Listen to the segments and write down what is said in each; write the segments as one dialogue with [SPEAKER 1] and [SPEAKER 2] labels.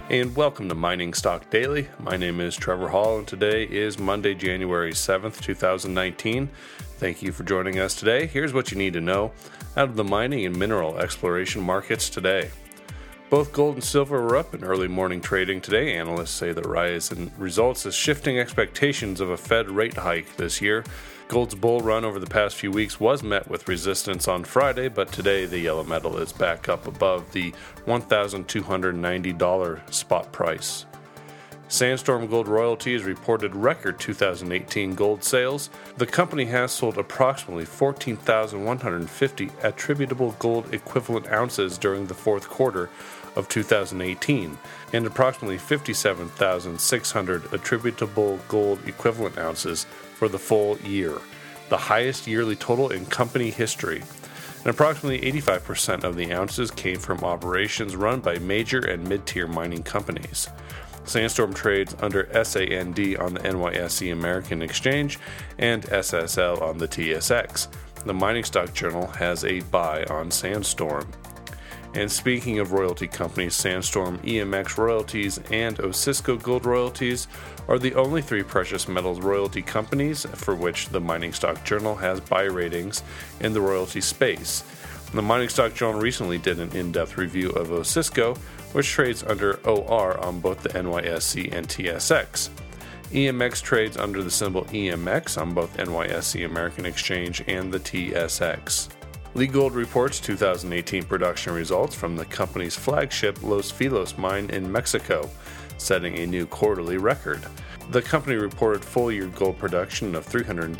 [SPEAKER 1] And welcome to Mining Stock Daily. My name is Trevor Hall, and today is Monday, January 7th, 2019. Thank you for joining us today. Here's what you need to know out of the mining and mineral exploration markets today. Both gold and silver were up in early morning trading today. Analysts say the rise in results is shifting expectations of a Fed rate hike this year. Gold's bull run over the past few weeks was met with resistance on Friday, but today the yellow metal is back up above the $1,290 spot price. Sandstorm Gold Royalties reported record 2018 gold sales. The company has sold approximately 14,150 attributable gold equivalent ounces during the fourth quarter of 2018 and approximately 57,600 attributable gold equivalent ounces for the full year, the highest yearly total in company history. And approximately 85% of the ounces came from operations run by major and mid-tier mining companies. Sandstorm trades under SAND on the NYSE American Exchange and SSL on the TSX. The Mining Stock Journal has a buy on Sandstorm. And speaking of royalty companies, Sandstorm, EMX Royalties, and Osisko Gold Royalties are the only three precious metals royalty companies for which the Mining Stock Journal has buy ratings in the royalty space. The Mining Stock Journal recently did an in-depth review of Osisko, which trades under OR on both the NYSE and TSX. EMX trades under the symbol EMX on both NYSE American Exchange and the TSX. Leagold reports 2018 production results from the company's flagship Los Filos mine in Mexico, setting a new quarterly record. The company reported full-year gold production of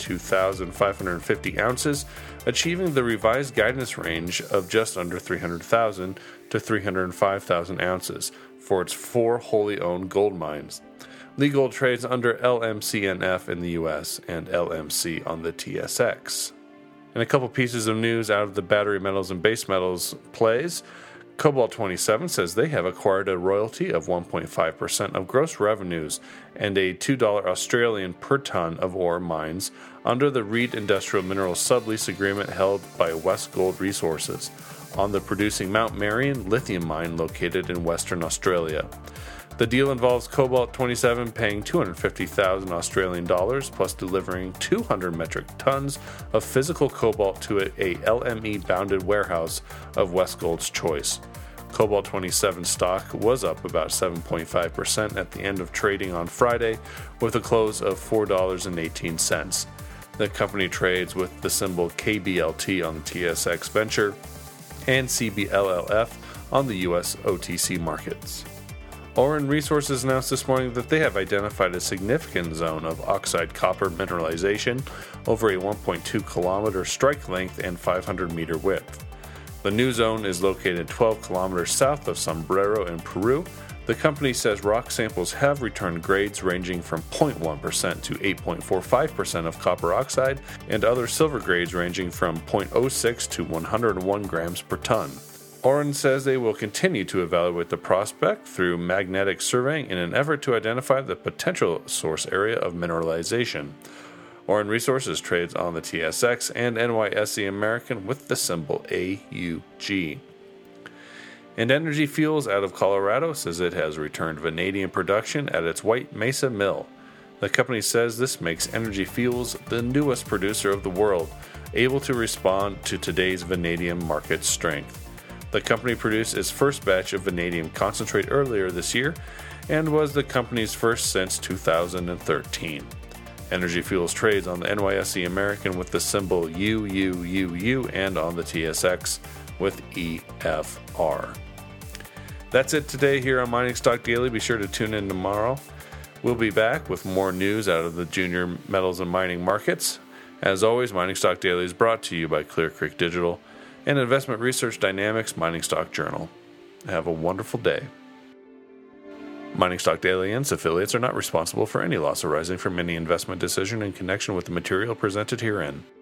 [SPEAKER 1] 302,550 ounces, achieving the revised guidance range of just under 300,000 to 305,000 ounces for its four wholly owned gold mines. Leagold trades under LMCNF in the US and LMC on the TSX. And a couple pieces of news out of the battery metals and base metals plays. Cobalt 27 says they have acquired a royalty of 1.5% of gross revenues and a $2 Australian per ton of ore mines under the Reed Industrial Minerals sublease agreement held by Westgold Resources on the producing Mount Marion lithium mine located in Western Australia. The deal involves Cobalt 27 paying 250,000 Australian dollars plus delivering 200 metric tons of physical cobalt to a LME bounded warehouse of Westgold's choice. Cobalt 27 stock was up about 7.5% at the end of trading on Friday with a close of $4.18. The company trades with the symbol KBLT on the TSX Venture and CBLLF on the US OTC markets. Auryn Resources announced this morning that they have identified a significant zone of oxide copper mineralization over a 1.2 kilometer strike length and 500 meter width. The new zone is located 12 kilometers south of Sombrero in Peru. The company says rock samples have returned grades ranging from 0.1% to 8.45% of copper oxide and other silver grades ranging from 0.06 to 101 grams per ton. Auryn says they will continue to evaluate the prospect through magnetic surveying in an effort to identify the potential source area of mineralization. Auryn Resources trades on the TSX and NYSE American with the symbol AUG. And Energy Fuels out of Colorado says it has returned vanadium production at its White Mesa mill. The company says this makes Energy Fuels the newest producer of the world, able to respond to today's vanadium market strength. The company produced its first batch of vanadium concentrate earlier this year and was the company's first since 2013. Energy Fuels trades on the NYSE American with the symbol UUUU and on the TSX with EFR. That's it today here on Mining Stock Daily. Be sure to tune in tomorrow. We'll be back with more news out of the junior metals and mining markets. As always, Mining Stock Daily is brought to you by Clear Creek Digital and Investment Research Dynamics Mining Stock Journal. Have a wonderful day. Mining Stock Daily and its affiliates are not responsible for any loss arising from any investment decision in connection with the material presented herein.